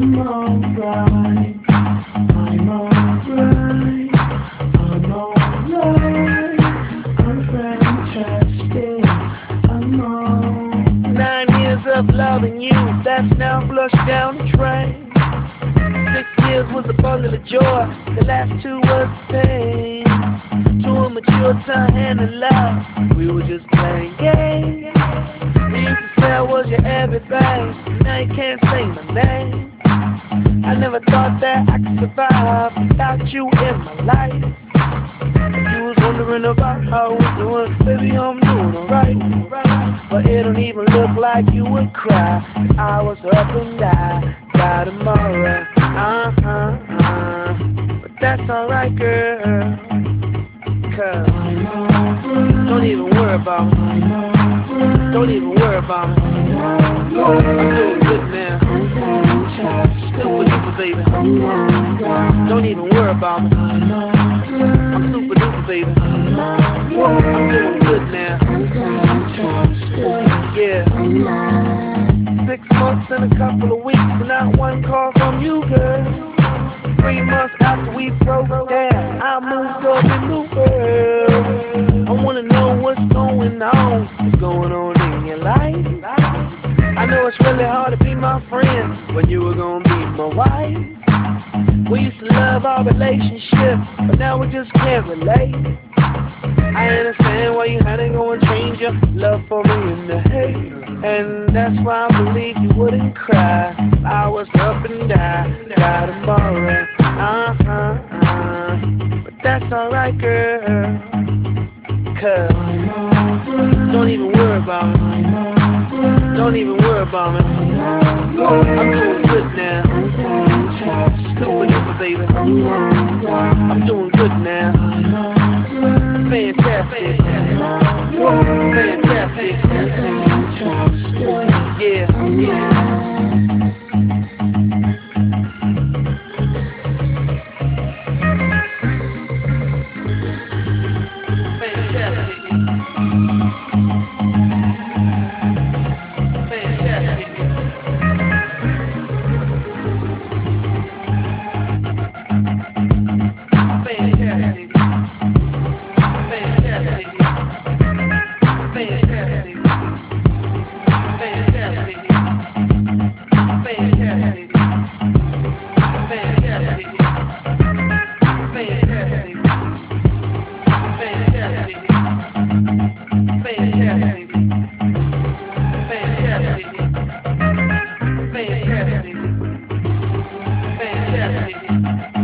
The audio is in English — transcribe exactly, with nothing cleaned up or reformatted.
I'm alright, I'm alright, I'm alright, I'm fantastic, I'm all. Nine years of loving you, that's now flushed down the drain. Six years was a bundle of joy, the last two was pain. Too immature to handle love, we were just playing games. You used to say I was your everything, now you can't say my name. I never thought that I could survive without you in my life. You was wondering about how I was doing, baby I'm doing alright. But it don't even look like you would cry if I was up and die, die tomorrow. Uh-huh, uh, but that's alright girl, cause don't even worry about me, don't even worry about me. I'm doing good now, super duper baby, don't even worry about me. I'm super duper baby, I'm doing good now, yeah. Six months and a couple of weeks, but not one call from you girl. Three months after we broke down, I moved up in the world. I wanna know what's going on, what's going on in your life. I know it's really hard to be my friend when you were gonna be my wife. We used to love our relationship, but now we just can't relate. I understand why you had to go and change your love for me in the hate. And that's why I believe you wouldn't cry if I was up and die, die tomorrow. Uh-huh, uh, but that's alright girl, cause don't even worry about me, don't even worry about me. I'm doing good now, super duper baby, I'm doing good now, fantastic, fantastic, yeah, yeah. Fantastic. Fantastic.